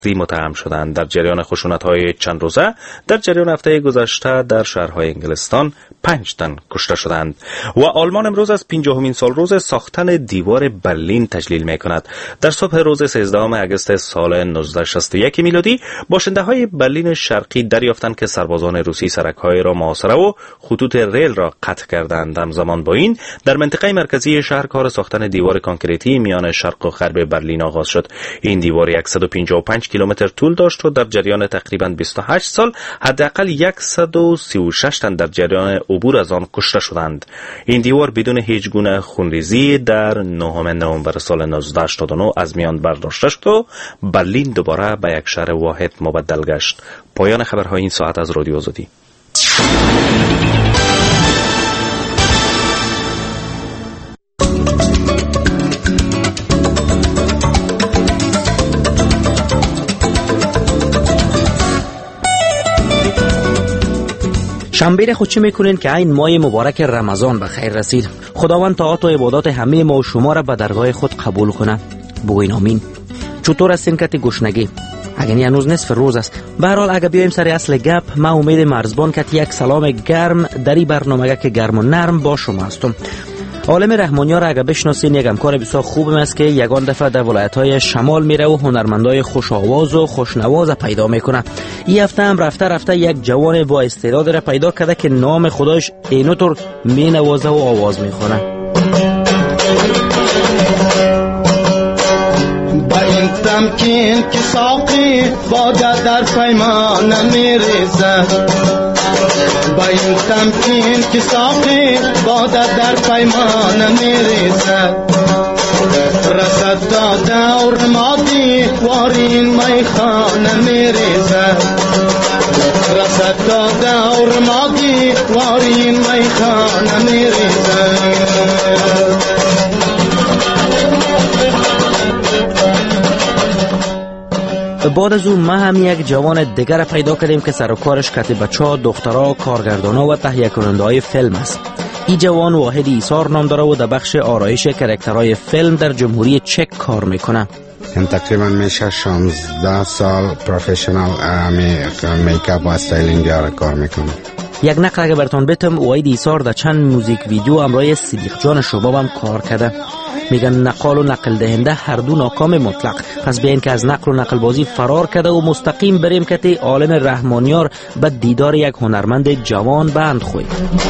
متهم شدند. در جریان خشونت‌های چند روزه در جریان هفته گذشته در شهرهای انگلستان 5 تن کشته شدند و آلمان امروز از 50مین سال روز ساختن دیوار برلین تجلیل می‌کند. در صبح روز 13 آگوست سال 1961 میلادی باشنده‌های برلین شرقی دریافتند که سربازان روسی سرک‌های را محاصره و خطوط ریل را قطع کردند. همزمان با این در منطقه مرکزی شهر کار ساختن دیوار کانکریتی میان شرق و غرب برلین آغاز شد. این دیوار 155 کیلومتر طول داشت و در جریان تقریباً 28 سال حداقل 136 تن در جریان عبور از آن کشته شدند. این دیوار بدون هیچ گونه خونریزی در 9 نوامبر سال 1989 از میان برداشته شد و برلین دوباره به یک شهر واحد مبدل گشت. پایان خبرهای این ساعت از رادیو آزادی. شنبه خود چه میکنین که این ماه مبارک رمضان به خیر رسید. خداوند طاعات و عبادات همه ما و شما را به درگاه خود قبول کنه. بگوین آمین. چطور است این کت گشنگی؟ اگر هنوز نصف روز است. به هر حال اگر بیایم سر اصل گپ، ما امید مرزبان که یک سلام گرم در این برنامه که گرم و نرم با شما هستم. عالم رحمانی ها را اگر بشناسین، یک همکار بسیار خوب است که یگان دفعه در ولایت‌های شمال میره و هنرمندای خوش آواز و خوشنواز پیدا میکنه. این هفته هم رفته یک جوان با استعداد را پیدا کرده که نام خدایش اینطور مینوازه و آواز میخونه. با این تمکین که ساقی باده در پیمان میریزه، با این تمکین که ساقی باده در پیمان میریزه، رسد تا دور مادی وارین میخانه میریزه، رسد تا دور مادی وارین میخانه میریزه. بعد از اون ما هم یک جوان دیگر پیدا کردیم که سر و کارش کت بچه‌ها، دخترها، کارگردانا و تهیه کننده های فیلم است. این جوان واحد ایثار نام داره و در بخش آرایش کاراکترهای فیلم در جمهوری چک کار میکنه. من تقریبا میشه 16 سال پروفشنال میکاپ و استایلینگ را کار میکنم. یک نقل اگه براتون بتم، واحد ایثار در چند موزیک ویدیو همراه صدیق جان شباب هم کار کرده. میگن نقال و نقل دهنده هر دو ناکام مطلق. پس بیاین که از نقل و نقل بازی فرار کرده و مستقیم بریم که عالم رحمانیار به دیدار یک هنرمند جوان بند خوی.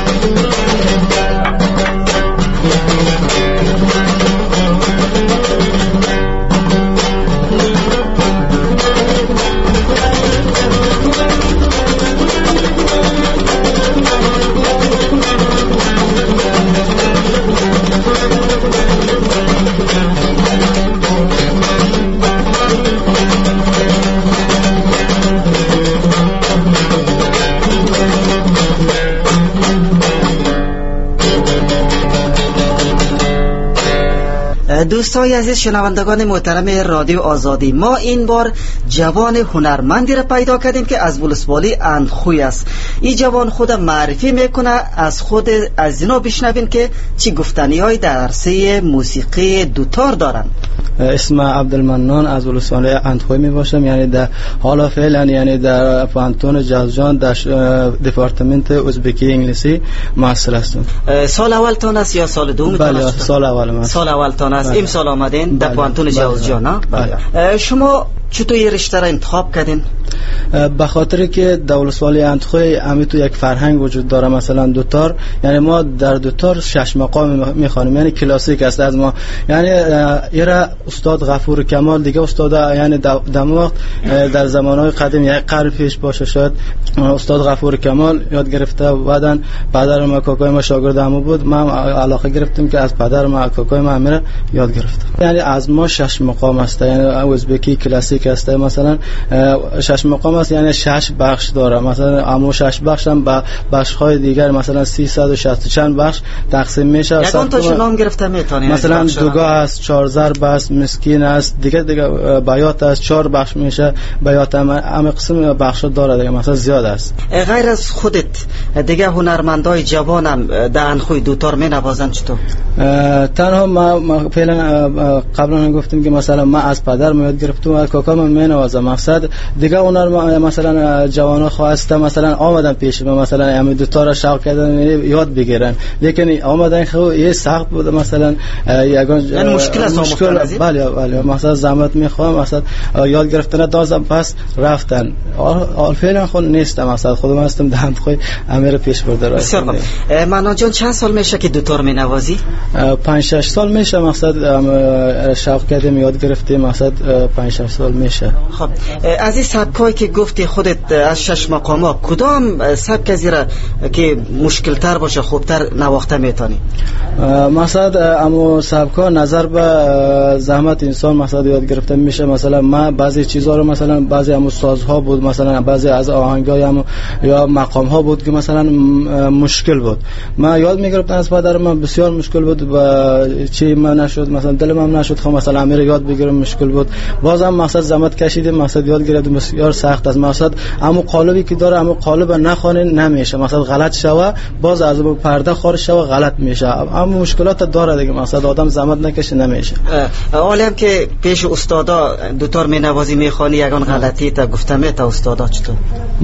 دوستای عزیز، شنوندگان محترم رادیو آزادی، ما این بار جوان هنرمندی را پیدا کردیم که از ولسوالی اندخوی است. این جوان خود معرفی میکنه، از خود از اینا بشنویم که چی گفتنی های در عرصه موسیقی دوتار دارن. اسم عبدالمنان از ولسوالی اندخوی می باشم، یعنی در حالا فعلا یعنی در پانتون جازجان در دپارتمنت ازبکی انگلیسی محصل هستم. سال اول تان است یا سال دوم؟ بله، سال اول من. سال اول تان است. امسال آمدین در پانتون جازجان. بله. شما چطور این رشته را انتخاب کردین؟ به خاطر که در ولسوالی اندخوی همین تو یک فرهنگ وجود داره، مثلا دوتار، یعنی ما در دوتار 6 مقام میخوانیم، یعنی کلاسیک است از ما. یعنی ایرا استاد غفور کمال دیگه استاد، یعنی دماغ در زمانهای قدیم یک قرن پیش باشه شاید استاد غفور کمال یاد گرفته و بعدن پدر ما کاکای ما شاگرد همو بود، من علاقه گرفتم که از پدر ما کاکای ما میره یاد گرفتم. یعنی از ما 6 مقام است، یعنی ازبکی کلاسیک است. مثلا 6 مقام مقام است، یعنی 6 بخش داره. مثلا اما 6 بخش هم به بخش های دیگر مثلا 360 چند بخش تقسیم میشه. یکان تاشو نام گرفته میتونی؟ مثلا دوگاه است، 4 ضرب است، مسکین است، دیگه بیات است، 4 بخش میشه. بیات هم قسم بخش داره دیگه، مثلا زیاد است. غیر از خودت دیگه هنرمندای جوانم در انخوی دوتار می نوازن چطور؟ تنها ما فعلا قبلا گفتیم که مثلا ما از پدر یاد گرفتم، از کاکام می نوازم. مقصد دیگه هنر مثلا جوانا خواسته مثلا آمدن پیش ما، مثلا همین دوتا را شوق کردن یاد بگیرن، لیکن آمدن خو یه سخت بود. مثلا یعنی مشکل است مشکل. بله مثلا زحمت میخوام، مثلا یاد گرفتن دازم پس رفتن. فعلا خود نیستم، مثلا خودم هستم دهند خوی امیر پیش برده. بسیار خوب. مانا جان چند سال میشه که دوتار می نوازی؟ 5-6 سال میشه. مقصد شوق کردیم یاد گرفتیم، مقصد 5-6 سال میشه. خب از این سبکایی که گفتی خودت از 6 مقام کدام سبک از را که مشکل تر باشه خوبتر نواخته میتونی؟ مقصد اما سبکا نظر به زحمت انسان مقصد یاد گرفته میشه. مثلا ما بعضی چیزا رو مثلا بعضی هم سازها بود، مثلا بعضی از آهنگای هم یا مقام ها بود که مثلا مشکل بود. ما یاد میگرفتم از پدرم، بسیار مشکل بود و چی من نشد، مثلا دلم هم نشد خب مثلا امیر یاد بگیرم، مشکل بود. بازم مقصد زحمت کشیدیم، مقصد یاد گرفتم، بسیار سخت است. مقصد اما قالبی که داره اما قالب نخونین نمیشه، مثلا غلط شوه باز از پرده خارج شوه غلط میشه. اما مشکلات داره دیگه، مثلا آدم زحمت نکشه نمیشه. عالم که پیش استادا دوتار مینوازی میخوانی یگان غلطی تا گفتم تا استادا چطور؟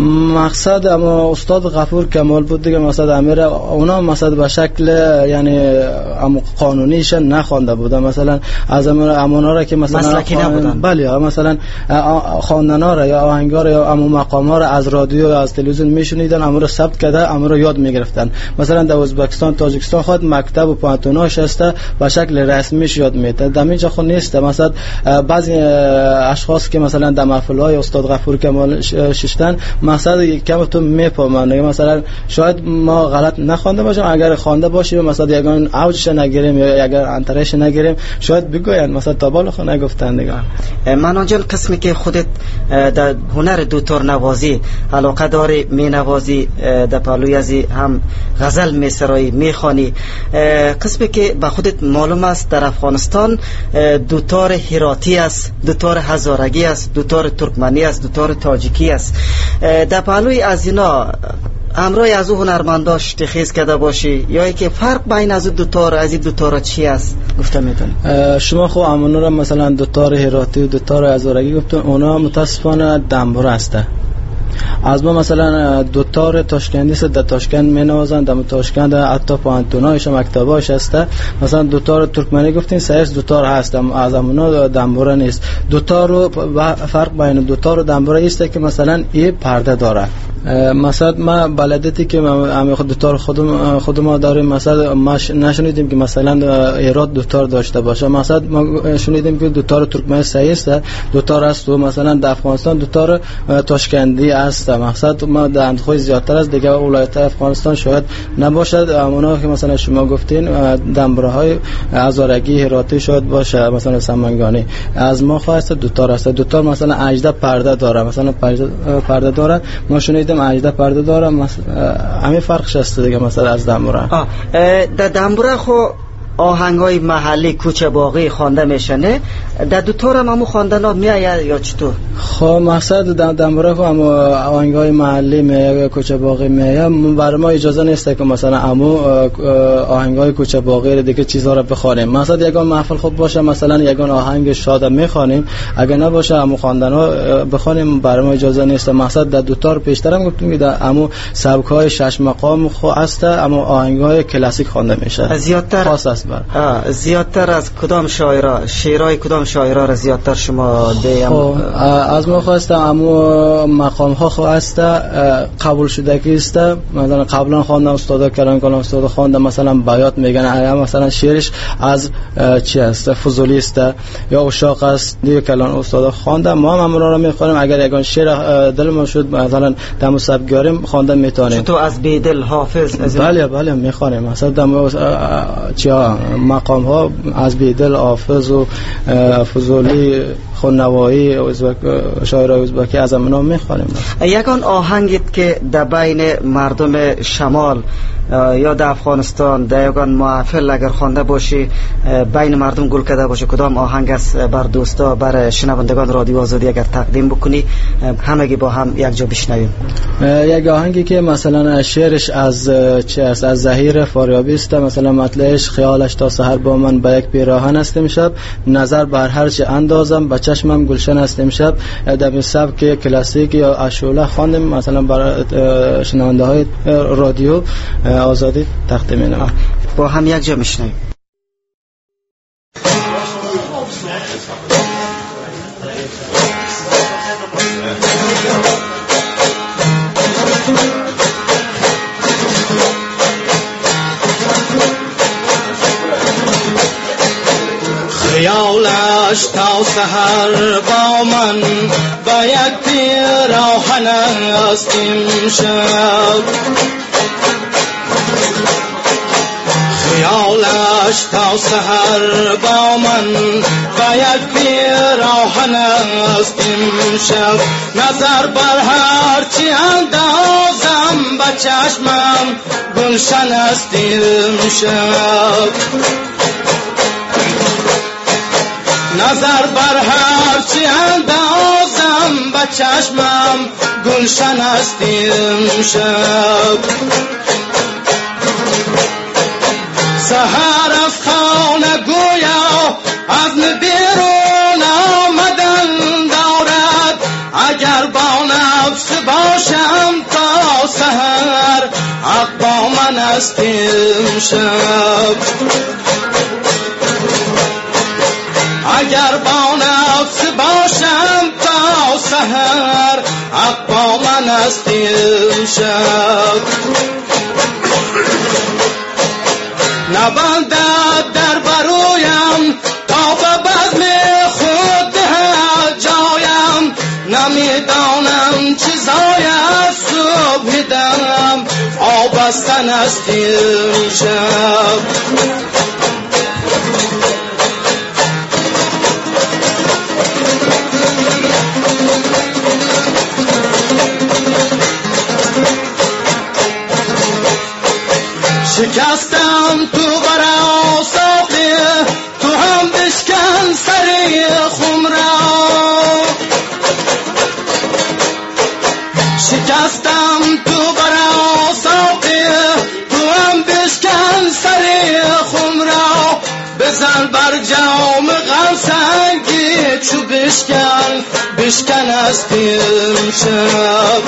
مقصد اما استاد غفور کمال بود دیگه. مثلا امیر اونا مثلا به شکل یعنی اما قانونیش نخوانده بودن، مثلا از امونا را که مثلا مسلکی نبودن. بله مثلا خواندنا را یا آهنگا را یا امو مقاما را از رادیو یا از تلویزیون میشنیدن، امو را ثبت کرده، امو را یاد میگرفتن. مثلا در ازبکستان تاجیکستان خود مکتب و پانتوناش است به شکل رسمیش یاد میده. در اینجا خود نیست. مثلا بعضی اشخاص که مثلا در محفل‌های استاد غفور کمال ششتن مقصد کم تو میفهمن، مثلا شاید ما غلط نخوانده باشیم، اگر خوانده باشیم مثلا یگان اوجش نگیریم یا اگر انترش نگیریم شاید بگوین، مثلا تا بالا خود نگفتن دیگه. مانا جان قسمی که خودت در هنر دوتار نوازی علاقه داری، می نوازی در پالوی ازی هم غزل می سرایی می خوانی، قسمی که به خودت معلوم است در افغانستان دوتار هراتی است، دوتار هزارگی است، دوتار ترکمنی است، دوتار تاجیکی است. در پالوی از اینا امروی از او هنرمنداش تخیز کرده باشی یا ای که فرق بین از دوتار از این دوتار چی است گفته میتونی؟ شما خب امونا را مثلا دوتار هراتی و دوتار هزارگی گفتن، اونا متاسفانه دنبور هسته. از ما مثلا دوتار تاشکندی است، در تاشکند می نوازن، در تاشکند حتی پانتونایش مکتباش هسته. مثلا دوتار ترکمنی گفتین سایس دوتار هست، از امونا دنبوره نیست. دوتار رو فرق بین دوتار و دنبوره است که مثلا این پرده داره. مثلا ما بلدیتی که ما خود دوتار خود ما داریم، مثلا ما نشنیدیم که مثلا ایراد دوتار داشته باشه. مثلا ما شنیدیم که دوتار ترکمنی سایس دوتار است و مثلا در افغانستان دوتار تاشکندی است. مقصد ما در اندخوی زیادتر از دیگه ولایت افغانستان شاید نباشد. اونا که مثلا شما گفتین دنبره های هزارگی هراتی شاید باشه، مثلا سمنگانی. از ما خواست دوتار است. دوتار مثلا 18 پرده داره، مثلا پرده داره. ما شنیدیم 18 پرده داره، همین فرقش است دیگه مثلا از دنبره. در دنبره خو آهنگای محلی کوچه باقی خوانده میشه نه؟ در دوتار هم همو خواندنا میآید یا چطور؟ خب مقصد در دنبره خو همو آهنگای محلی میآید کوچه باقی میآید. برای ما اجازه نیست که مثلا همو آهنگای کوچه باقی دیگه چیزا رو بخوانیم. مثلا یگان محفل خوب باشه، مثلا یگان آهنگ شاد میخوانیم، اگه نباشه همو خواندنا بخوانیم برای ما اجازه نیست. مقصد در دوتار پیشترم گفتیم که در همو سبک‌های 6 مقام خو است، اما آهنگای کلاسیک خوانده میشه. زیادتر خاص است. زیادتر از کدام شعرهای کدام شاعرها را زیادتر شما دیم؟ از ما خواستم امو مقام ها خواست قبول شده که است. مثلا قبلا خواندم استاد کلام استاد خواندم، مثلا بیات میگن مثلا شعرش از چی است، فضولی است یا عشاق است، دیگه کلام استاد خواندم. ما هم را میخوانیم، اگر یگان شعر دل ما شد مثلا در مسابقه خواندن میتونیم. تو از بیدل حافظ؟ بله میخوانیم. مثلا در مقام ها از بیدل حافظ و فضولی خوننوایی ازبک شاعرای ازبکی از اونا میخوانیم. یگان آهنگیت که در بین مردم شمال یا در افغانستان در یگان محفل اگر خوانده باشی بین مردم گل کرده باشه، کدام آهنگ است بر دوستا بر شنوندگان رادیو آزادی اگر تقدیم بکنی همگی با هم یک جا بشنویم؟ یک آهنگی که مثلا شعرش از چه است، از ظهیر فاریابی است، مثلا مطلعش خیالش تا سحر با من به یک پیراهن است امشب، نظر بر هر چه اندازم به چشمم گلشن است امشب. در سبک کلاسیک یا عاشوله خواندیم مثلا برای شنونده های رادیو آزادی تقدیم می‌نمایم. با هم یک جا میشنویم. خیالش تا سحر با من با یک پیراهن است امشب، خیالش تا سحر با من با یک پیراهن است امشب، نظر بر هر چی اندازم به چشمم گلشن است امشب، نظر بر هر چی اندازم به چشمم گلشن است امشب. سحر از خانه گویا از بیرون آمدن دارد، اگر با نفس باشم تا سحر حق با من است امشب، اگر با نفس باشم تا سحر حق با من است امشب. نبندد در برویم تا به بزم خود دهد جایم، نمیدانم چیزای از صبح دم آبستن است امشب، شکستم تو برا ساقی تو هم بشکن سری خم را، شکستم تو برا ساقی تو هم بشکن سری خم را، بزن بر جام غم سنگی چو بشکن است امشب،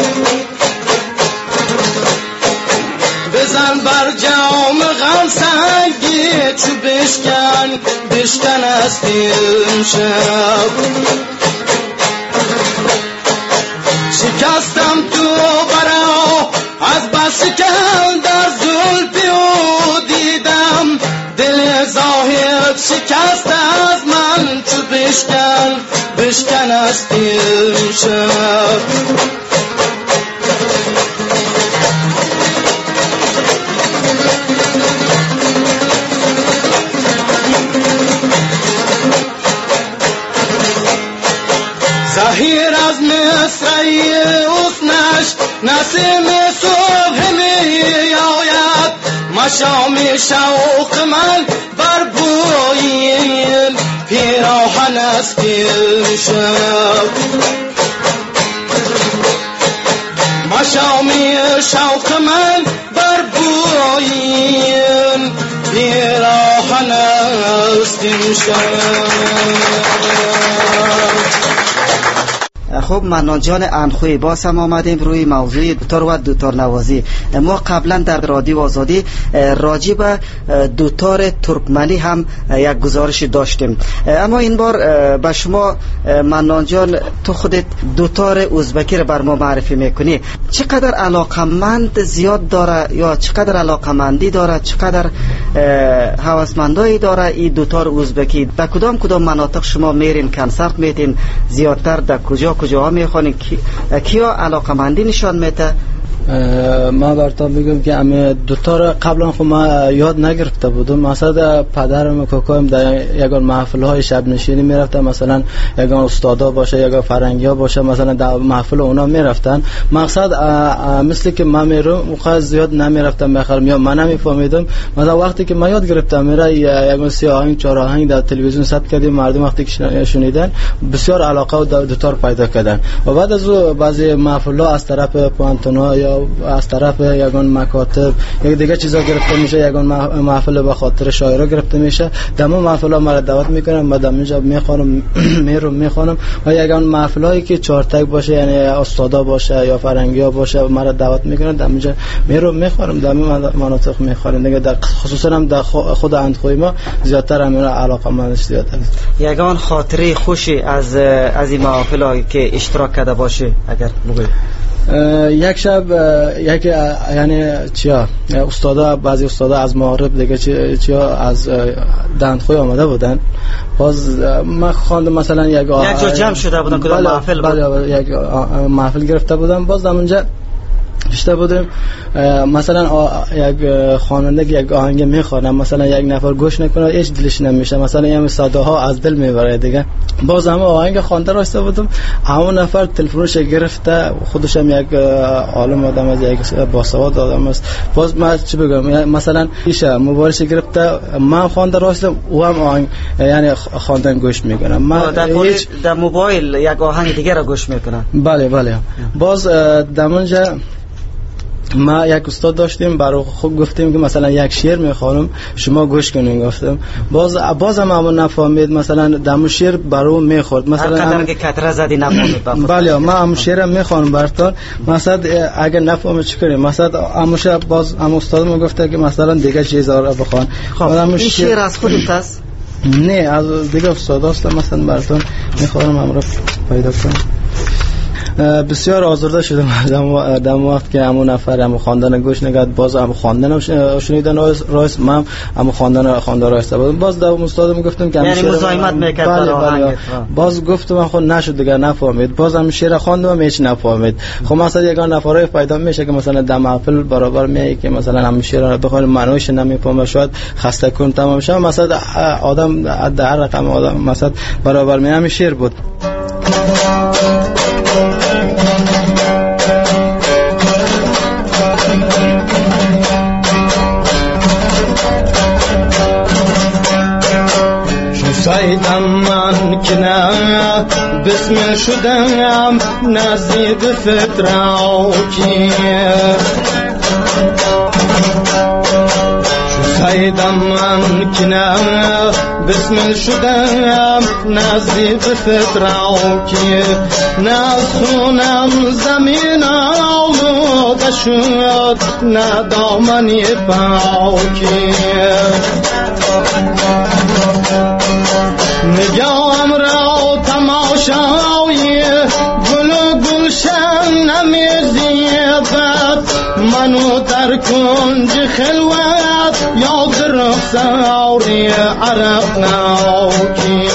بزن بر جام غم سنگی چو بشکن است امشب، شکستم تو برا از بس که در زلفی او دیدم، دل زاهد شکست از من چو بشکن است امشب. ظهیر از مصرعی حسنش نسیم صبح می آید، مشام شوق من بر بوی پیراهن است امشب، مشام شوق من بر بوی پیراهن است امشب. خب منان جان انخوی باز هم آمدیم روی موضوع دوتار و دوتار نوازی. ما قبلا در رادیو آزادی راجع به دوتار ترکمنی هم یک گزارش داشتیم، اما این بار به شما منان جان تو خودت دوتار ازبکی رو بر ما معرفی میکنی. چقدر علاقمند زیاد داره یا چقدر علاقمندی داره، چقدر هوسمندایی داره این دوتار ازبکی؟ در کدام مناطق شما میرین کنسرت میتین؟ زیادتر در کجاها میخوانین؟ کیا علاقمندی نشان میده؟ ما براتون بگم که امی دوتا را قبلا خود ما یاد نگرفته بودم. مثلا پدرم و کاکایم در یگان محفل های شب نشینی میرفتن، مثلا یگان استادا باشه یگان فرنگی ها باشه، مثلا در محفل اونا میرفتن. مقصد مثل که من میرم اونقدر زیاد نمیرفتم بخرم یا من نمیفهمیدم. مثلا وقتی که من یاد گرفتم میره یگان 3 آهنگ 4 آهنگ در تلویزیون ثبت کردیم، مردم وقتی که شنیدن بسیار علاقه و دوتا پیدا کردن. و بعد از بعضی محفل ها از طرف پانتونا یا از طرف یگان مکاتب یک دیگه چیزا گرفته میشه، یگان محفل به خاطر شاعرها گرفته میشه. دمو محفل ها مرا دعوت میکنم، من دمونجا میخوانم میخوانم. و یگان محفل هایی که چارتک باشه یعنی استادا باشه یا فرنگی ها باشه مرا دعوت میکنن، دمونجا میخوانم، دم مناطق میخوانم دیگه. در خصوصا هم در خود اندخوی ما زیادتر همین علاقه من زیاد است. یگان خاطره خوشی از این محفل هایی که اشتراک کرده باشه اگر بگوید؟ یک شب یک یعنی چیا استادا، بعضی استادا از معارف دیگه چیا از دندخوی آمده بودن. باز من خواندم مثلا یک جا جمع شده بودن کدام محفل بود؟ بله یک محفل گرفته بودم. باز اونجا پیشته بودیم مثلا یک خواننده یک آهنگ میخوانم، مثلا یک نفر گوش نکنه هیچ دلش نمیشه، مثلا یه صداها از دل میبره دیگه. باز هم آهنگ خوانده راسته بودم، همون نفر تلفنش گرفته، خودش هم یک عالم آدم است، یک باسواد آدم است. باز من چی بگم، مثلا ایشه موبایلش گرفته، من خوانده راستم او هم آهنگ یعنی خواندن گوش میکنم. من در موبایل یک آهنگ دیگه را گوش میکنم. بله. باز دمونجا ما یک استاد داشتیم، برای خود گفتیم که مثلا یک شعر میخوانم شما گوش کنین. گفتم بازم همون نفهمید، مثلا دمو شعر برای میخورد، مثلا هر که کتره زدی نفهمید. بله ما همون شعر میخوانم براتون، مثلا اگر نفهمید چی کنیم، مثلا همون باز هم استاد ما گفته که مثلا دیگه چیزا رو بخوان. این شعر از خودت است؟ نه از دیگه استاد است، مثلا براتون میخوانم امروز پیدا کنم. بسیار آزرده شدم دم وقت که همون نفر همون خواندن گوش نگرد، باز هم خواندن شنیدن رایس، من همون خواندن رایسته بودم. باز دو استادم گفتم که یعنی مزاحمت میکرد در آهنگ. باز گفتم خود نشد دیگه، نفهمید. باز هم شعر خواندم هیچ نفهمید. خب مثلا یگان نفرای پیدا میشه که مثلا در محفل برابر میای که مثلا هم شعر رو بخواد معنیش نمیفهمه، شاید خسته کن تمام شه، مثلا آدم در رقم آدم مثلا برابر میام شعر بود. سایدم من که نه بسم شدم نزدیک فتراکی، سایدم من که نه بسم شدم نزدیک فتراکی، نه خونم زمین آلوده شد نه دامنی پاکی، نگاهم را تماشای گل و گلشن نمیزیبد، منو در کنج خلوت یاد رخساری عرق ناکی،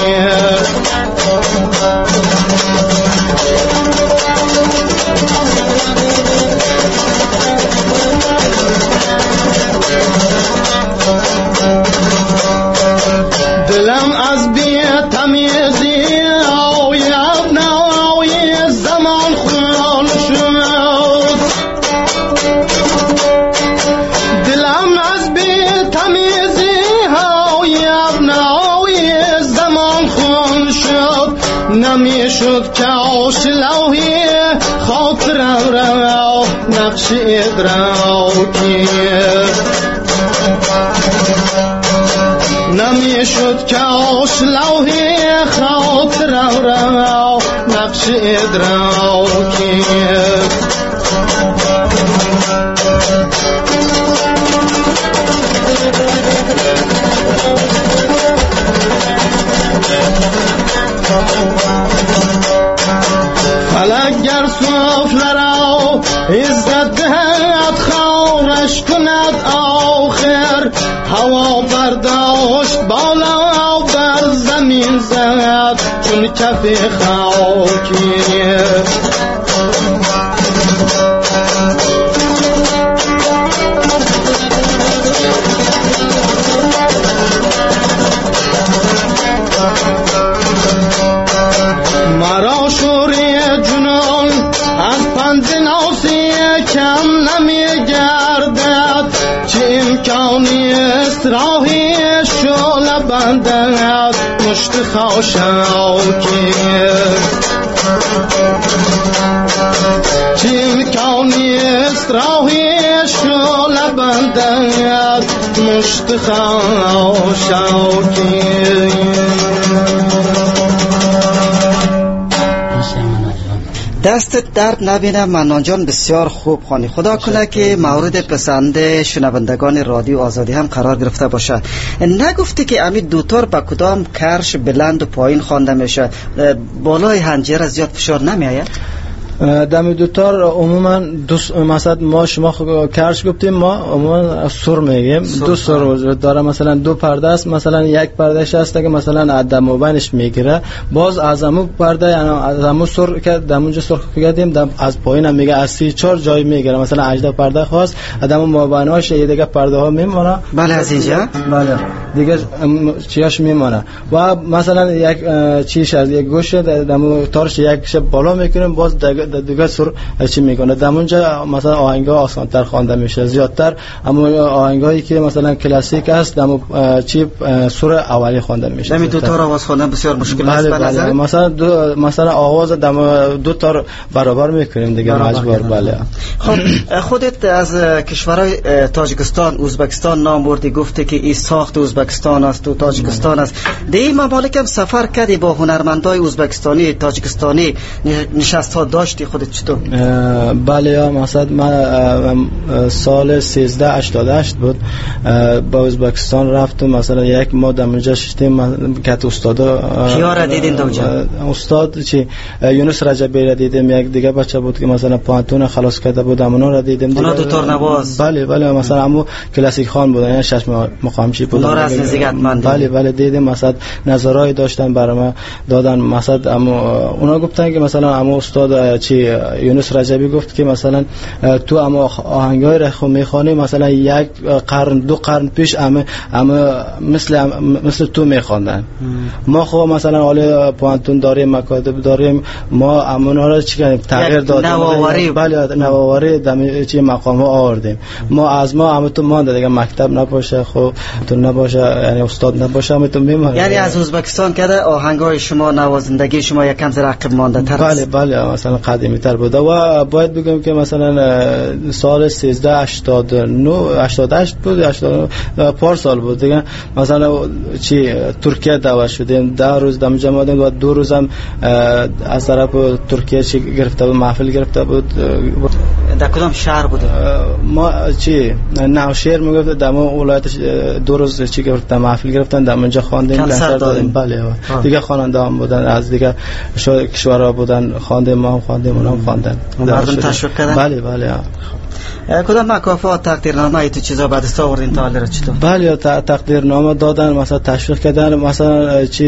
دلم از بی‌تمیزی آید نای زمان خون شد، دلم از بی‌تمیزی آید نای زمان خون شد، نمیشد که آشلوهی خاطرم را نقش ادراکی، نمیشد که آشلوهی خاطرم را نقش ادراکی، فلک گر سفله را عزت دهد خارش کند آخر، هوا برداشت بالا بر زمین زد چون کف خاکی، لبندت مشت خاشاکی چه امکانی است راهیش لبندت مشت خاشاکی. دستت درد نبینه منان جان، بسیار خوب خوانی. خدا کنه که مورد پسند شنوندگان رادیو آزادی هم قرار گرفته باشه. نگفتی که امی دوتار با کدام کرش بلند و پایین خوانده میشه؟ بالای حنجره زیاد فشار نمیآید؟ دم دوتار عموما مثلا ما شما کرش گفتیم، ما عموما سر میگیم. دو سر داره، مثلا دو پرده است، مثلا یک پردهش هست که مثلا دم و بینش میگیره، باز از امو پرده یعنی از امو سر که دمونجا سر کردیم از پایین هم میگه از 34 جای میگیره، مثلا 18 پرده خواست دم مابیناش یه دیگه پرده ها میمونه. بله از اینجا بله دیگه چیاش میمونه. و مثلا یک چیش از یک گوشه دم تارش یک بالا میکنیم، باز دیگه سر چی میکنه. دمونجا مثلا آهنگا آسان‌تر خوانده میشه زیادتر، اما آهنگایی که مثلا کلاسیک است دم چی سر اولی خوانده میشه. دم دو تا آواز خواندن بسیار مشکل است به نظر. مثلا آواز دم دو تا برابر میکنیم دیگه مجبور. بله. خب خودت از کشورهای تاجیکستان، ازبکستان نام بردی، گفته که این ساخت ازبکستان است و تاجیکستان است. در این ممالک هم سفر کردی، با هنرمندای ازبکستانی تاجیکستانی نشست ها داشتی خودت چطور؟ بله مثلا من سال 1388 بود با ازبکستان رفتم، مثلا یک ماه اونجا شدیم که استادا کیا را دیدین اونجا؟ استاد چی یونس رجبی را دیدیم، یک دیگه بچه بود که مثلا پانتون خلاص کرده بود اونا را دیدیم. اونا دو تارنواز؟ بله مثلا همو کلاسیک خان بودن، یعنی شش مقامچی بود. اونا را از نزدیک من دیدم. بله دیدیم، مثلا نظرای داشتن برام دادن، مثلا اونا گفتن که مثلا همو استاد چی یونس رجبی گفت که مثلا تو اما آهنگای را خو میخوانی، مثلا یک قرن دو قرن پیش اما مثل تو میخواندن. ما خب مثلا حالا پوانتون داریم، مکاتب داریم، ما امونا را چی کردیم تغییر دادیم. نوآوری. بله نوآوری دم چی مقام ها آوردیم. ما از ما هم تو مانده دیگه، مکتب نباشه، خب تو نباشه، یعنی استاد نباشه، هم تو میمونه. یعنی از ازبکستان که آهنگای شما نوازندگی شما یکم زیر عقب مانده تر. بله مثلا قدیمی تر بوده. و باید بگم که مثلا سال 1389 88 بود، 89 پارسال بود دیگه، مثلا چی ترکیه دعوت شدیم، 10 روز دم جمع بودیم و 2 روز هم از طرف ترکیه چی گرفته بود، محفل گرفته بود. در کدام شهر بود؟ ما چی نوشهر میگفت، دم ولایتش 2 روز چی گرفتن، محفل گرفتن، دم اونجا خواندیم، کنسرت دادیم. بله دیگه خواننده هم بودن، از دیگه کشورها بودن، خواندیم، ما هم خواندیم، اونا هم خواندن، مردم تشویق کردن. بله کدام مکافات تقدیرنامه ای تو چیزا بعد است آوردین تا حالا چطور؟ بله تقدیرنامه دادن، مثلا تشویق کردن، مثلا چی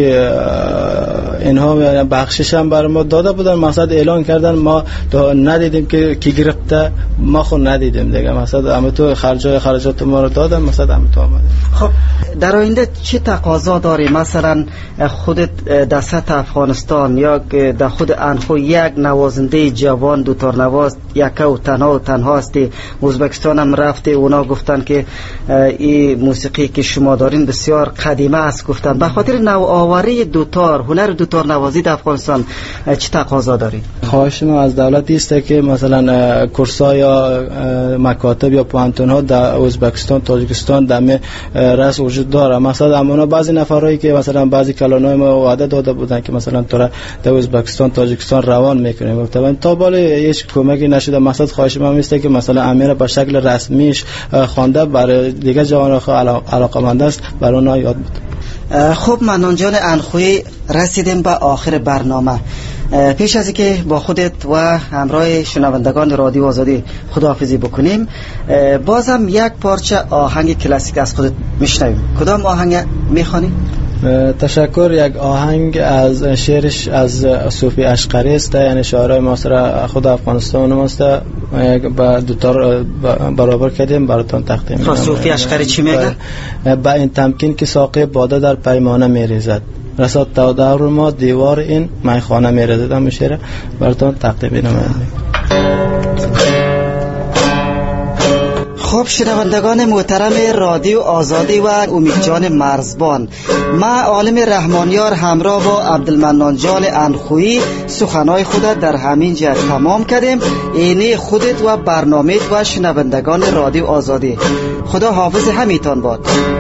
اینها بخشش هم برای ما داده بودن، مثلا اعلان کردن، ما ندیدیم که کی گرفته، ما خود ندیدیم دیگه، مثلا هم تو خرجات ما رو دادن، مثلا هم تو آمده. خب در آینده چه تقاضا داری؟ مثلا خودت در سطح افغانستان یا در خود انخو یک نوازنده جوان دو تارنواز یک و تنها هستی، ازبکستان هم رفته، اونا گفتن که این موسیقی که شما دارین بسیار قدیمه است، گفتن به خاطر نوآوری دوتار، هنر دوتار نوازی در افغانستان چه تقاضا داری؟ خواهش ما از دولت است که مثلا کورس‌ها یا مکاتب یا پوانتون ها در ازبکستان تاجیکستان دم رس وجود داره. مثلا اونا بعضی نفرایی که مثلا بعضی کلانای ما وعده داده بودن که مثلا تو در ازبکستان تاجیکستان روان میکنیم، گفتن تا بالا هیچ کمکی نشده. مثلا خواهش ما است که مثلا امیر به شکل رسمیش خوانده برای دیگه جوانان علاقه‌مند است، برای اونها یاد بود. خب منان جان انخویی رسیدیم به آخر برنامه. پیش از اینکه با خودت و همراه شنوندگان رادیو آزادی خداحافظی بکنیم، بازم یک پارچه آهنگ کلاسیک از خودت میشنویم. کدام آهنگ میخوانی؟ تشکر. یک آهنگ از شعرش از صوفی اشقری است، یعنی شاعرای معاصر خود افغانستان است، با دوتار برابر کردیم براتون تقدیم می‌کنم. صوفی اشقری چی میگه؟ با این تمکین که ساقی باده در پیمانه میریزد، رساد تا دور ما دیوار این میخانه میریزد. هم شعر براتون تقدیم می‌کنم. خب شنوندگان محترم رادیو آزادی و امید جان مرزبان، ما عالم رحمانیار همراه با عبدالمنان جان اندخویی سخنهای خود در همین جا تمام کردیم. اینه خودت و برنامه و شنوندگان رادیو آزادی. خدا حافظ همیتان باد.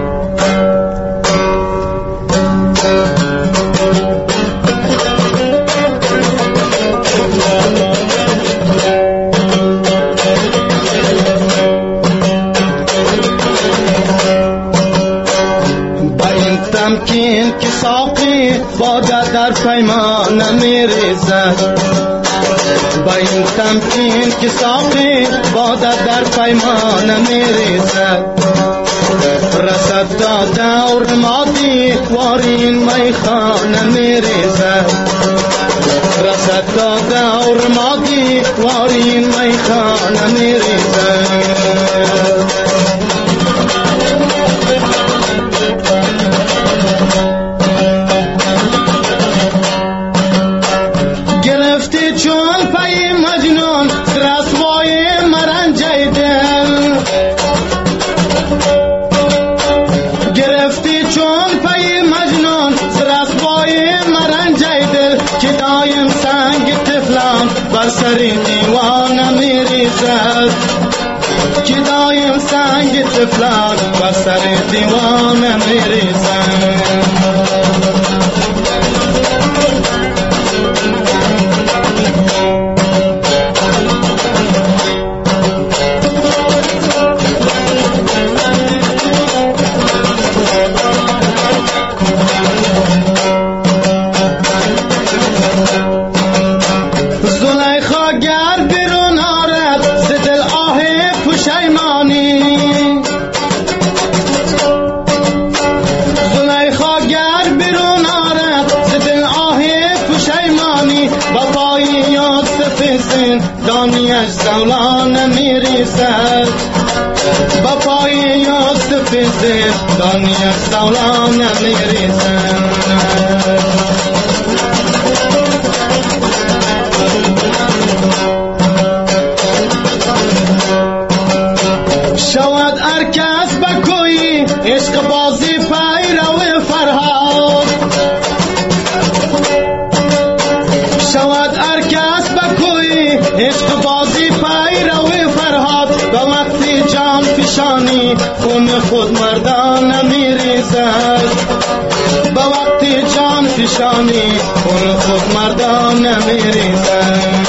تمکین که ساقی باده در پیمان میریزد، با این تمکین که ساقی باده در پیمان میریزد، رسد تا دور مادی وارین میخانه میریزد، رسد تا دور مادی وارین میخانه میریزد. چون پای مجنون رسوای مرنجای دل، گرفتی چون پای مجنون رسوای مرنجای دل، که دایم سنگ طفلان بر سر دیوانه میریزد، که دایم سنگ طفلان بر سر دیوانه میریزد. دانیش زولان میریزد، با پای یوسف زد دانیش زولان میریزد. شود ارکس بکوی عشق بازی پیرو فرهاد، شود ارکس بکوی عشق بازی پیرو فرهاد، و وقتی جان فشانی خون خود مردان میریزد، و وقتی جان فشانی خون خود مردان میریزد.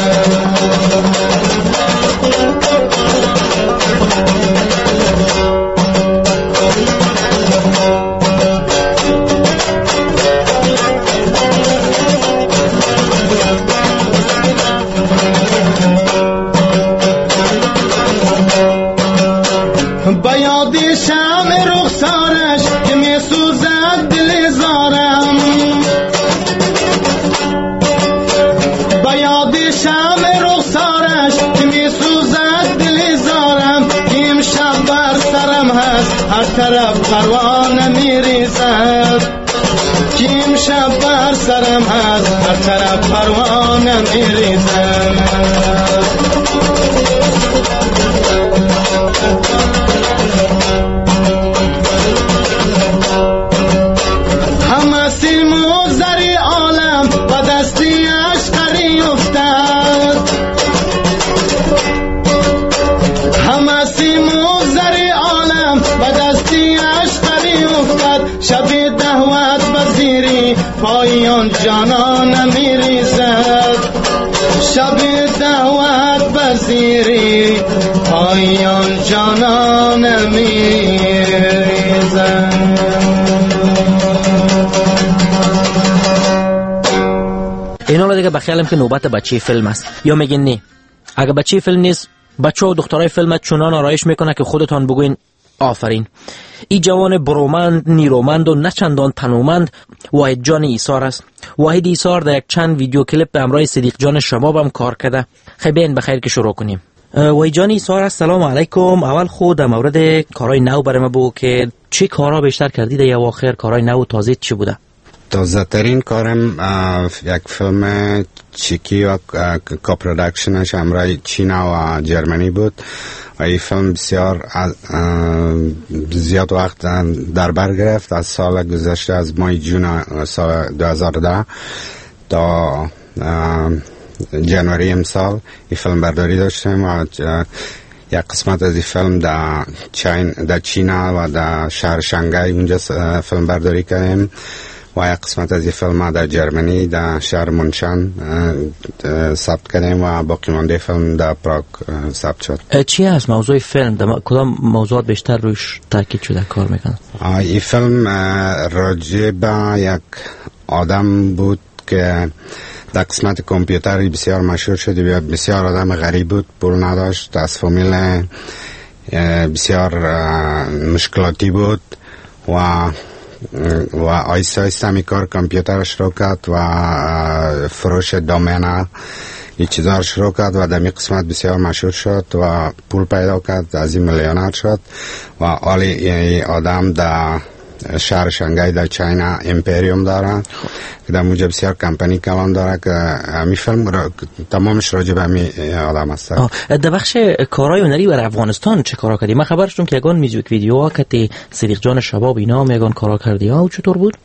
بیادی شم رخسارش که می سوزد دل زارم، بیادی شم رخسارش که می سوزد دل زارم، امشب بر سرم هست هر طرف پروانه میریزد، که امشب بر سرم هست هر طرف پروانه میریزد. شب دعوت بزیری پایان جانان میریزد، شب دعوت بزیری پایان جانان میریزد. این حالا دیگه بخیالم که نوبت بچه فیلم است، یا میگین نه اگه بچه فیلم نیست بچه و دخترای فیلم چنان آرایش میکنه که خودتان بگوین آفرین. این جوان برومند، نیرومند و نچندان تنومند واحد جان ایثار است. واحد ایثار در یک چند ویدیو کلیپ به همراه صدیق جان شماب هم کار کرده. خیلی بخیر که شروع کنیم. واحد جان ایثار السلام علیکم. اول خود در مورد کارهای نو برای ما بگو که چه کارها بیشتر کردید یا آخر کارهای نو تازه چی بوده؟ تازه ترین کارم یک فیلم چیکی و کاپرودکشنش همراه چین و جرمنی بود و این فیلم بسیار زیاد وقت در بر گرفت. از سال گذشته از ماه جون سال 2010 تا جنوری امسال این فیلم برداری داشتیم و یک قسمت از این فیلم در چین و در شهر شنگهای اونجا فیلم برداری کردیم و یک قسمت از این فیلم در جرمنی در شهر منشن ثبت کردیم و باقی مانده فیلم در پراگ ثبت شد. چی هست موضوع فیلم؟ کدام موضوعات بیشتر روش تاکید شده کار میکنن؟ این فیلم راجع به یک آدم بود که در قسمت کامپیوتری بسیار مشهور شد. بسیار آدم غریب بود، پول نداشت، از فامیل بسیار مشکلاتی بود و آیسته آیسته همی کار کامپیوتر شروع کرد و فروش دامنه این چیزا شروع کرد و در می قسمت بسیار مشهور شد و پول پیدا کرد، از این میلیونر شد و آلی آدم در شهر شنگهای در چین امپریوم داره که در موجب بسیار کمپانی کلان داره که همی فیلم تمامش راجع به همی آدم هست. در بخش کارهای هنری بر افغانستان چه کارا کردی؟ من خبر شدم که یگان میوزیک ویدیو ها که صدیق جان شباب اینا هم یگان کارا کردی ها و چطور بود؟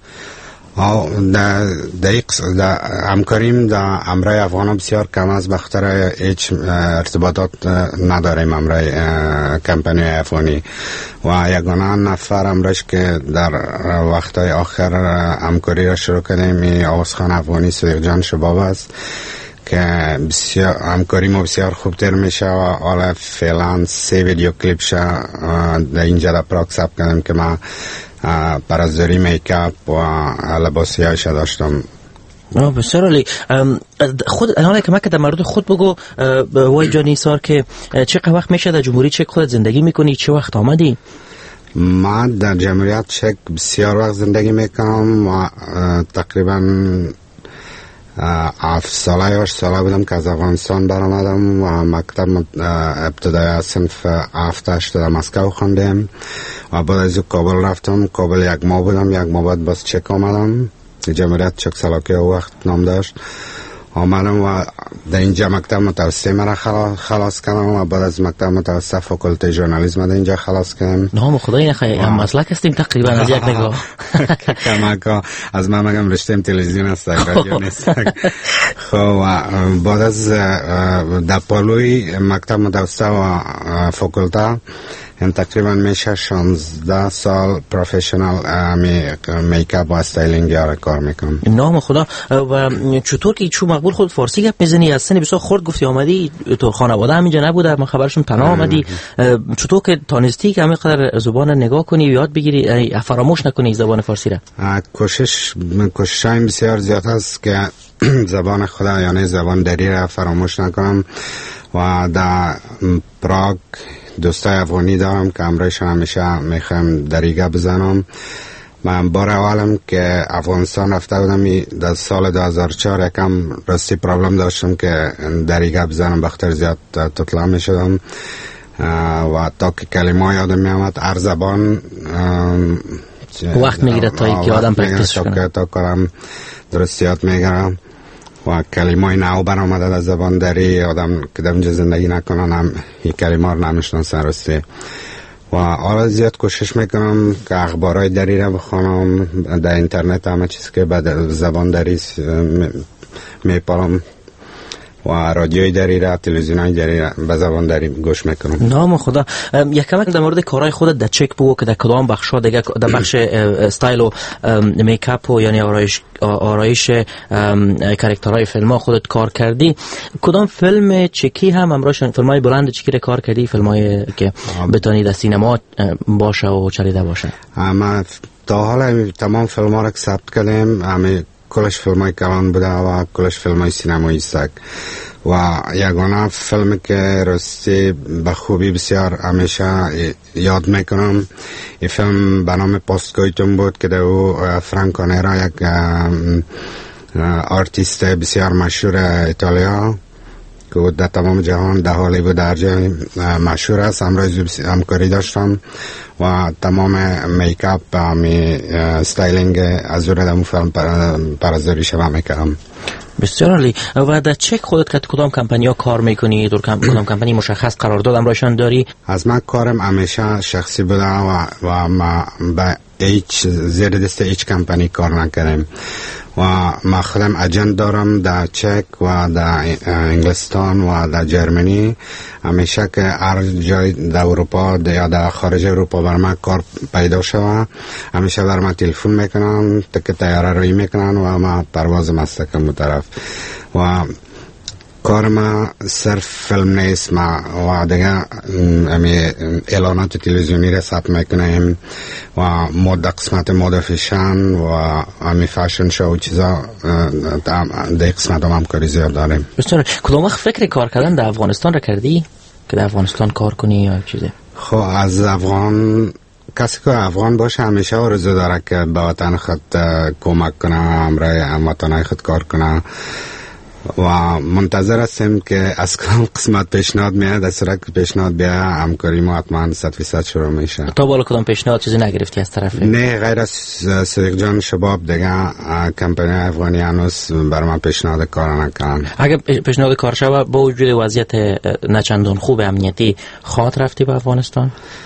در همکاریم در امرای افغان بسیار کم است، بخاطر هیچ ارتباطات نداریم امرای کمپانی افغانی و یگانه نفر امرش که در وقتهای آخر همکاری را شروع کردیم آوازخوان افغانی صدیق جان شباب است که بسیار همکاری ما بسیار خوب تر میشه و حالا فعلا 3 ویدیو کلیپ شا در اینجا در پراگ ثبت کردیم که من پرستاری میکاپ و لباسی هایش داشتم. بسیار عالی. خود حالا که من که در مورد خود بگو وای جان ایسار که چقدر وقت میشه در جمهوری چک خود زندگی میکنی؟ چه وقت آمدی؟ من در جمهوریت چک بسیار وقت زندگی میکنم و تقریبا 7 ساله یا 8 ساله بودم که از افغانستان برآمدم و مکتب ابتدایی صنف 7-8 در مسکو خواندم و بعد از کابل رفتم. کابل 1 ماه بودم، 1 ماه بعد باز چک آمدم. جمهوریت چک سلاکی وقت نام داشت. آمدم و در اینجا مکتب متوسطه مرا خلاص کردم و بعد از مکتب متوسطه فاکولته ژورنالیسم در اینجا خلاص کردم. نام خدای نخیر هم مسلک هستیم تقریبا از یک نگاه. کمک از من مگم رشته تلویزیون است، رادیو نیست. خب بعد از در پالوی مکتب متوسطه و فاکولته تقریبا میشه 16 سال پروفشنال میکاپ و استایلینگ را کار میکنم. نام خدا. و چطور که چون مقبول خود فارسی گپ میزنی؟ از سن بسیار خرد گفتی آمدی تو خانواده همینجا نبوده؟ من خبرشون تنها آمدی. چطور که تانستی که همینقدر زبان نگاه کنی و یاد بگیری فراموش نکنی زبان فارسی را؟ کوششم بسیار زیاد است که زبان خدا یعنی زبان دری را فراموش نکنم و در پراگ دوستای افغانی دارم که امرایشان همیشه میخوایم دریگه بزنم. من بار اولم که افغانستان رفته بودم در سال 2004 یکم راستی پرابلم داشتم که دریگه بزنم، بخاطر زیاد تطلع میشدم و تا که کلمه یادم میامد هر زبان وقت میگیره تا که آدم پرکتیس کنه تا کارم درست یاد میگیرم و کلمه نو برآمده در زبان دری. آدم که در اونجا زندگی نکنن هم این کلمه رو نمیشناسن راستی و حالا زیاد کوشش میکنم که اخبارهای دری را بخونم در اینترنت، همه چیز که به زبان دری میپارم و رادیوی دری را تلویزیونای دری را به زبان دری گوش میکنم. نام خدا. یک کمک در مورد کارهای خودت در چک بگو که در کدام بخشا دیگه در بخش استایل و میکاپ و یعنی آرایش کاراکترهای فیلم ها خودت کار کردی. کدام فیلم چکی هم همراهشون فیلمای بلند چکی را کار کردی؟ فیلمای که بتونی در سینما باشه و چلیده باشه؟ اما تا حالا تمام فیلم ها را ثبت کردیم، همه کلش فیلمای کلان بوده و کلش فیلمای سینمایی است و یگانه فیلمی که راستی به خوبی بسیار همیشه یاد میکنم این فیلم به نام پاستگویتون بود که او فرانک کانرا یک آرتیست بسیار مشهور ایتالیا که در تمام جهان در هالیوود در جای مشهور است. امروز همکاری داشتم و تمام میکاپ و استایلینگ از او در فیلم پرزداری شما میکردم. بسیار عالی. و در چک خودت کدام کمپانی ها کار میکنی؟ کدام کمپانی مشخص قرارداد همراهشان داری؟ از من کارم همیشه شخصی بوده و ما به هیچ زیر دست هیچ کمپانی کار نکردم و ما خودم اجنت دارم در چک و در انگلستان و در جرمنی. همیشه که هر جای در اروپا یا در خارج اروپا بر من کار پیدا شود همیشه بر من تلفن میکنن، تکت تیاره روی میکنن و ما پرواز مستقیم طرف. و کار ما صرف فیلم نیست، ما و دیگه اعلانات تلویزیونی را ثبت میکنیم و قسمت مد فیشن و امی فشن شو و چیزا در قسمت هم کاری زیاد داریم. بسیار. کدام وقت فکر کار کردن در افغانستان را کردی که در افغانستان کار کنی یا چیزی؟ خب از افغان کسی که افغان باشه همیشه آرزو داره که به وطن خود کمک کنه، همراه وطنای خود کار کنه و منتظر هستیم که از کدام قسمت پیشنهاد میاد. از صورت که پیشنهاد بیا همکاری ما حتما 100% شروع میشه. تا بالا کدام پیشنهاد چیزی نگرفتی از طرف؟ نه، غیر از صدیق جان شباب دیگه کمپانی افغانی هنوز برای من پیشنهاد کار نکردن. اگه پیشنهاد کار شود با وجود وضعیت نچندان خوب امنیتی خواهد رفتی به افغانستان؟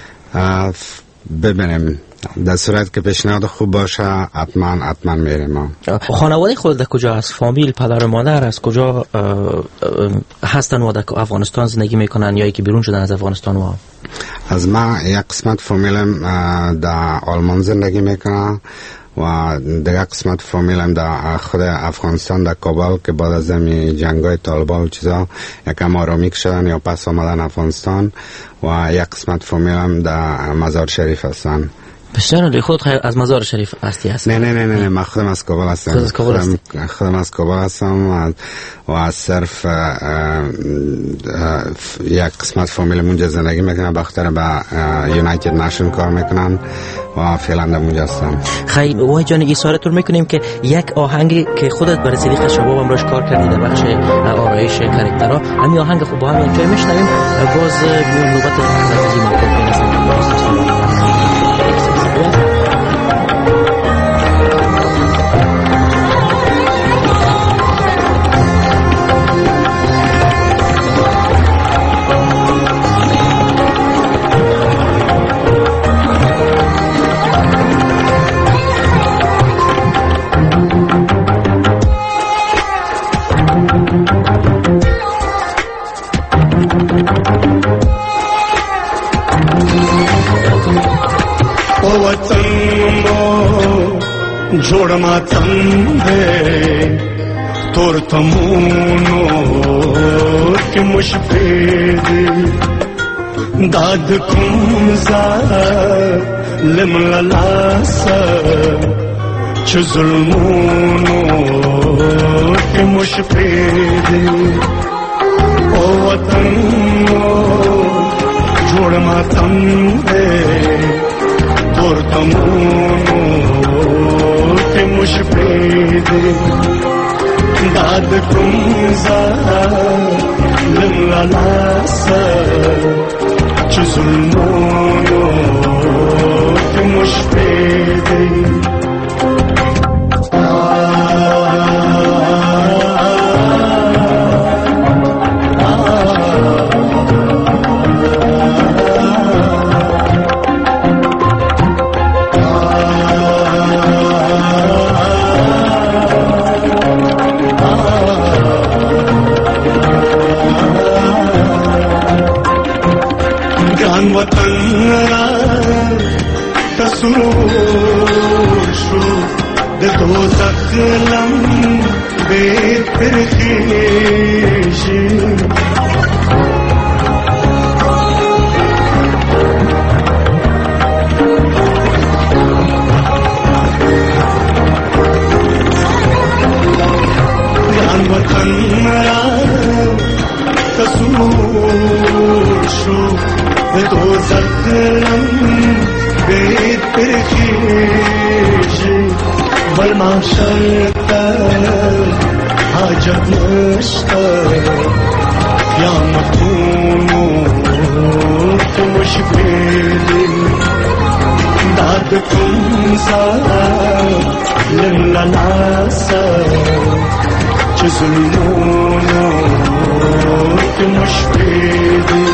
ببینیم، در صورت که پیشنهاد خوب باشه حتما میریم. خانواده خود در کجا است؟ فامیل، پدر و مادر از کجا هستن و در افغانستان زندگی میکنن یا که بیرون شدن از افغانستان؟ و از ما یک قسمت فامیلم در آلمان زندگی میکنه و دیگه قسمت فامیلم در خود افغانستان در کابل که بعد از این جنگای طالبان و چیزا یکم آرامی شدن یا پس آمدن افغانستان و یک قسمت فامیلم در مزار شریف هستن. بسیار عالی. خود از مزار شریف هستی؟ نه من خودم از کابل هستم. خودم از کابل هستم و صرف یک قسمت فامیل اونجا زندگی میکنن، بخاطر به یونایتد نشن کار میکنن و فعلا در اونجا هستم. خیلی وای جان، ایثارتون میکنیم که یک آهنگی که خودت برای صدیق شباب هم روش کار کردی در بخش آرایش کاراکترها، همین آهنگ خوب با هم انجام میشنویم. باز نوبت تقدیم میکنیم. जोड़ मातम है तोर तमूनो के मुशफेद दाद कुमजा लिमलासा च जुल्मूनो के मुशफेद ओ वतन जोड़ मातम है तोर तमूनो मुशफेद दाद कुमजा लिमलासा च जुल्मोनो के मुशफेद वतन तसूर शो दे दो तकलम बेतरखीश जान वतन तसूर शो तो सकलम बेतरखीश बलमा शर्त حاجت نشته یا مخونو که مشبیلی داد کنزا للناسا چه ظلمونو که مشبیلی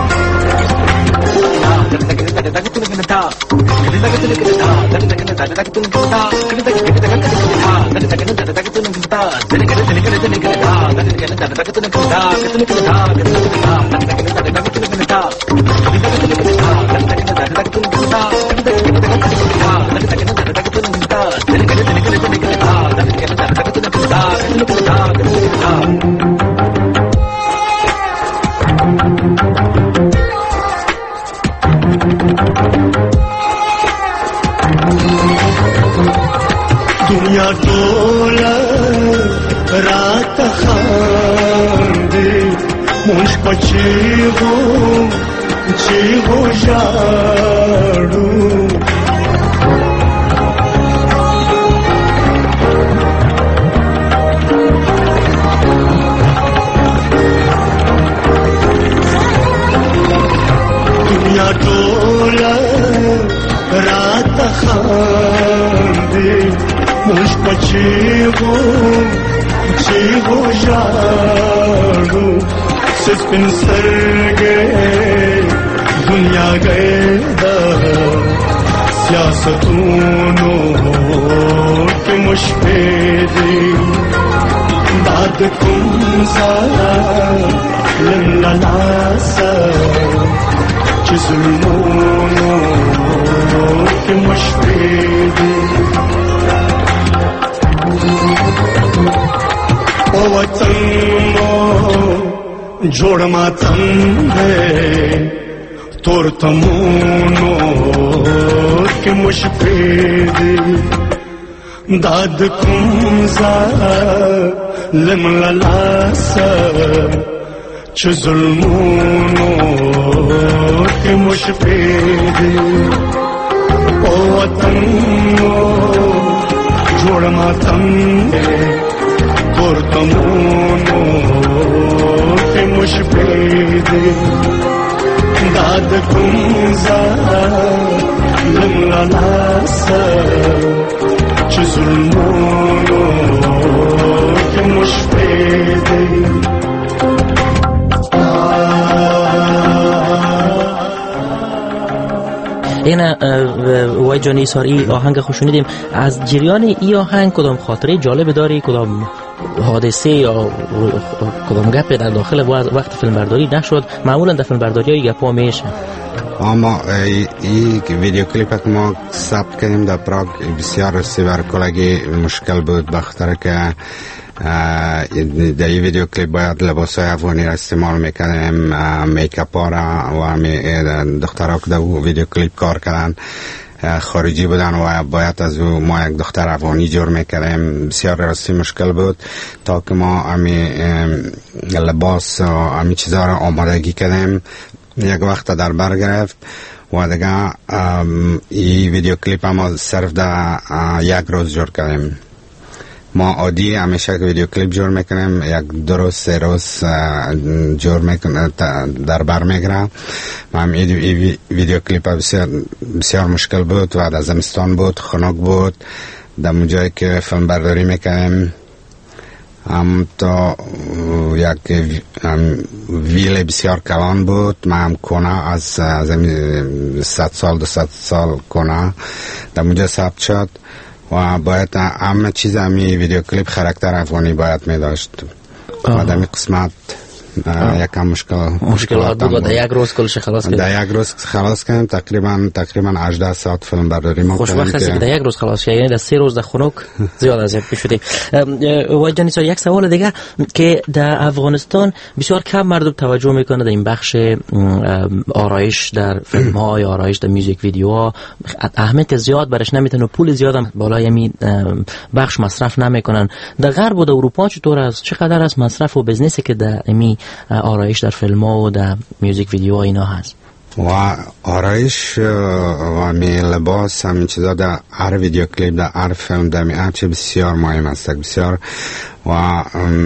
دنیا ټوله راته خاندي مونږ په چیغو ژاړو دنیا ټوله راته خاندي مونږ په چیغو ژاړو سپین سترګې دنیا گئے دا سیاستونو کې مشپېدې داد کوم لنلاسا چې ظلمونو کې مشپېدې او وطن مو جوړ ماتم دې تور تمونو کې مشپېدې داد کوم لملاسا چې ظلمونو کې مشپېدې او وطن مو جوړ ماتم دې تور تمونو کې مشپېدې داد کوم لملاسا چې ظلمونو کې مشپېدې اینا وای جان ایثار ای آهنگ خوش شنیدیم. از جریان ای آهنگ کدام خاطره جالب داری؟ کدام حادثه یا کدام گپ در داخل وقت فیلمبرداری نشد؟ معمولا در فیلمبرداری های گپا میشه. اما این ویدیو کلیپ که ما ثبت کردیم در پراگ بسیار سیورکولگی مشکل بود، بخاطر که در این ویدیو کلیپ باید لباس های افغانی را استعمال میکردیم، میکاپ ها را و دخترها که در ویدیو کلیپ کار کردن خارجی بودن و باید از ما یک دختر افغانی جور میکردیم. بسیار راستی مشکل بود تا که ما امی لباس و امی چیزها را آمادگی کردیم. یک وقت در بر گرفت و دیگه این ویدیو کلیپ ما صرف در یک روز جور کردیم. ما عادی همیشه که ویدیو کلیپ جور میکنیم یک 2 روز 3 روز جور میکنیم در بر میگره. هم این ویدیو کلیپ بسیار مشکل بود و در زمستان بود، خنک بود. در اونجایی که فیلم برداری میکنیم هم تا یک ویل بسیار کلان بود. من هم کنه از 100 سال 200 سال کنه در اونجا ثبت شد و باید همه چیز همی ویدیو کلیپ خاراکتر افغانی باید می داشت و در می قسمت یکم مشکلات بود. در یک روز کلش خلاص کردیم. در یک روز خلاص کردیم. تقریبا 18 ساعت فیلم برداری ما کردیم. خوشبخت هستی که در یک روز خلاص کردیم، یعنی در 3 روز در خنک زیاد از پیش شدیم. وای جان ایثار، یک سوال دیگه که در افغانستان بسیار کم مردم توجه میکنه در این بخش آرایش در فیلم ها یا آرایش در میوزیک ویدیوها اهمیت زیاد برش نمیتن و پول زیاد هم بالای همین بخش مصرف نمیکنن. در غرب و در اروپا چطور است؟ چقدر از مصرف و بزنسی که در همین آرایش در فیلم ها و در میوزیک ویدیوها اینا هست؟ و آرایش و می لباس همین چیزا در هر ویدیو کلیپ، در هر فیلم، در هر چی بسیار مهم است. بسیار و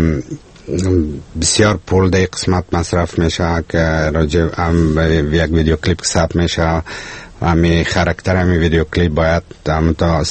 بسیار پول در قسمت مصرف میشه که راجع یک ویدیو کلیپ ثبت میشه و همی خاراکتر همی ویدیو کلیپ باید تا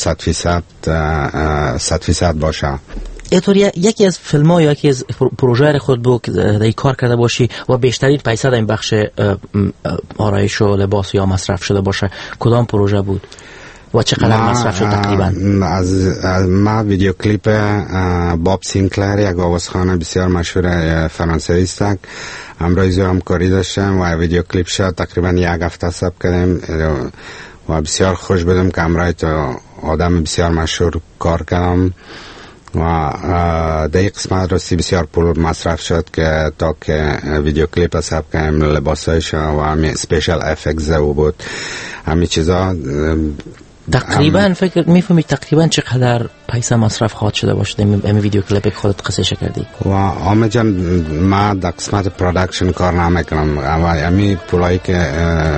100% باشه. اینطور یکی از فیلم ها یا یکی از پروژه خود بود که در کار کرده باشی و بیشترین پیسه در این بخش آرایش و لباس یا مصرف شده باشه کدام پروژه بود و چقدر مصرف شد تقریبا؟ ما ویدیو کلیپ باب سینکلر، یک آوازخوان بسیار مشهور فرانسوی است، امروز همکاری داشتم و ویدیو کلیپ شد تقریبا یک هفته ثبت کردیم و بسیار خوش بودم که امروز تو آدم بسیار مشهور کار کردم و در این قسمت راستی بسیار پول مصرف شد که تا که ویدیو کلیپ ثبت کردیم، لباسایش و همین سپیشال افکتس او بود، همین چیزا. تقریبا فکر میفهمی تقریبا چقدر پیسه مصرف خواهد شده باشه این ویدیو کلیپ خودت قصه کردی؟ و آمه جان ما در قسمت پرودکشن کار نمیکنم و همین پولایی که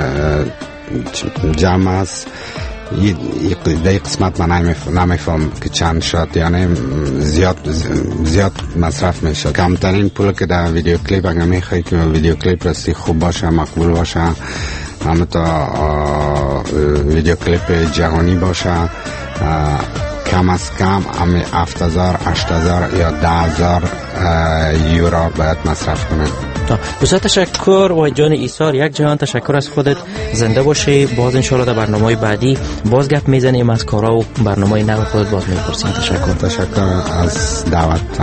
جمع است در قسمت من نمیفهم که چند شد، یعنی زیاد مصرف میشه. کمترین پول که در ویدیو کلیپ اگر میخوایی که ویدیو کلیپ راستی خوب باشه، مقبول باشه، همه تا ویدیو کلیپ جهانی باشه، کم از کم 7,000 8,000 یا 10,000 یورو باید مصرف کنه. بسیار تشکر و جان ایثار، یک جهان تشکر از خودت. زنده باشی. باز انشالله در برنامه بعدی باز گپ میزنیم از کارا و برنامه نو خودت باز میپرسیم. تشکر از دعوتتان.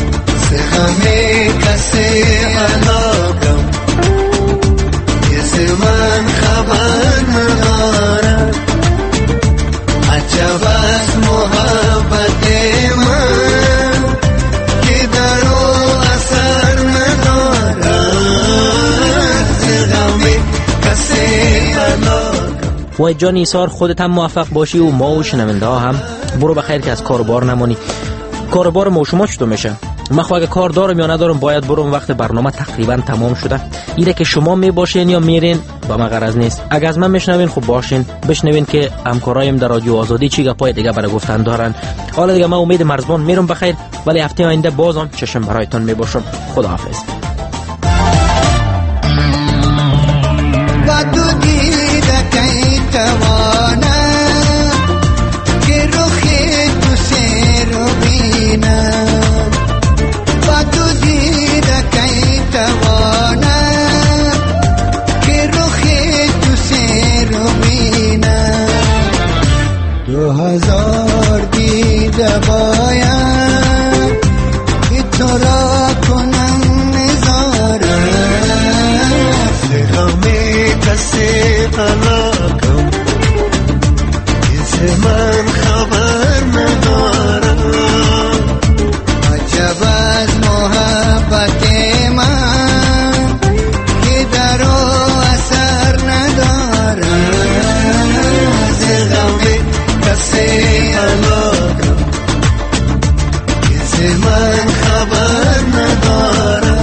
من خبر ندارم عجب از محبت من که در او اثر ندارد غم کسی بلاکم. و جان ایثار خودت هم موفق باشی و ما و شنونده ها هم برو بخیر که از کاربار نمانی. کاربار ما و شما چطور میشه؟ من خواهد کار دارم یا ندارم باید برم وقت برنامه تقریبا تمام شده. ایره که شما می باشین یا میرین با من غرض نیست. اگر از من میشنوین خب باشین بشنوین که همکارایم در رادیو آزادی چی گپای دیگه برای گفتن دارن. حالا دیگه من امید مرزبان میرم بخیر، ولی هفته آینده بازم چشم برایتان میباشم. خداحافظ. هزار دیده باید که تو را کنم نظاره غم کسی علاقم کسی من خبر ندارم عجب از محبت من که در او اثر ندارم غم کسی علاقم کسی من خبر ندارم.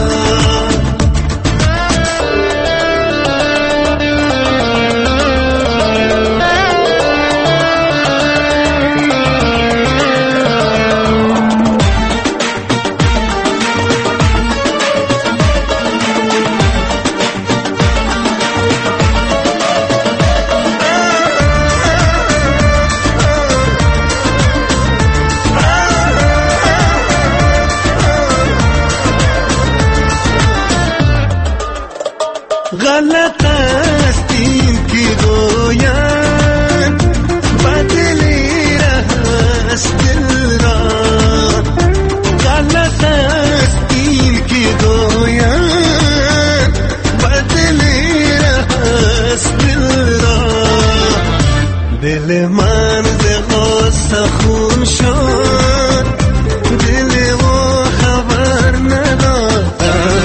غلط است این که گویم بدلی است دل را غلط است این که گویم بدلی است دل را دل من ز غصه خون شد دل و خبر ندارد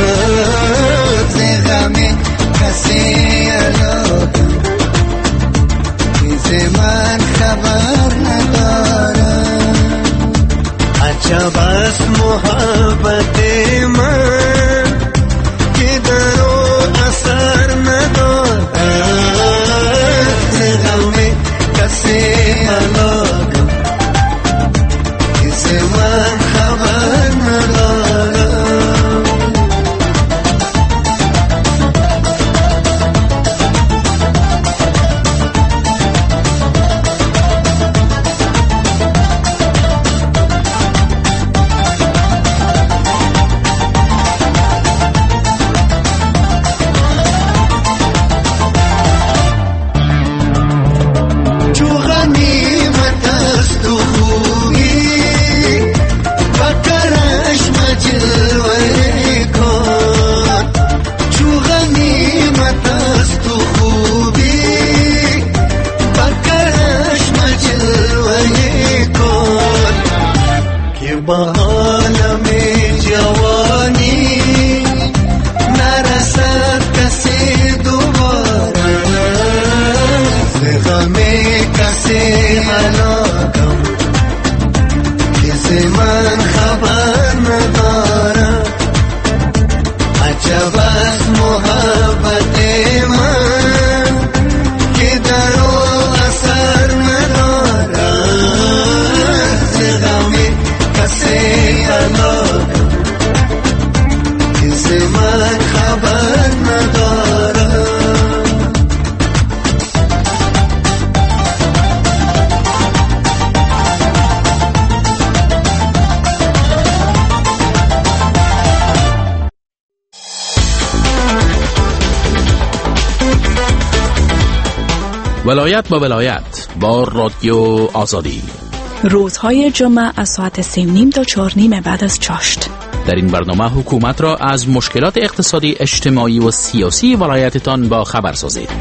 ز غم کسی علاقم کسی من خبر ندارم ولایت با ولایت با رادیو آزادی، روزهای جمعه از ساعت 3:30 تا 4:30 بعد از چاشت. در این برنامه حکومت را از مشکلات اقتصادی، اجتماعی و سیاسی ولایتتان با خبر سازید.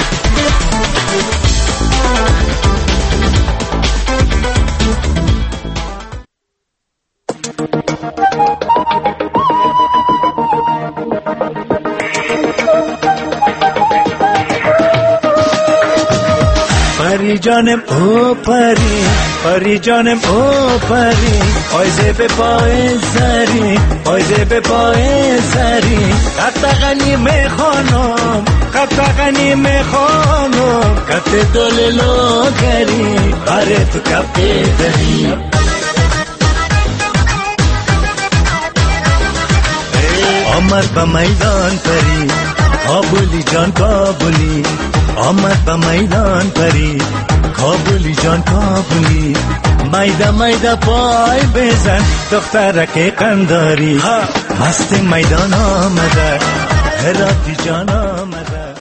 پری جانم او پری، پری جانم او پری، پایزه به پای سری، پایزه به پای سری، قطقنی میخوانم، قطقنی میخوانم، کت دللو کری، باره تو کپی دری. آمد به میدان پری، کابلی جان کابلی، آمد به میدان پری، کابلی جان کابلی، میده میده پای بزن دخترک قنداری، مست میدان آمده هراتی جانا.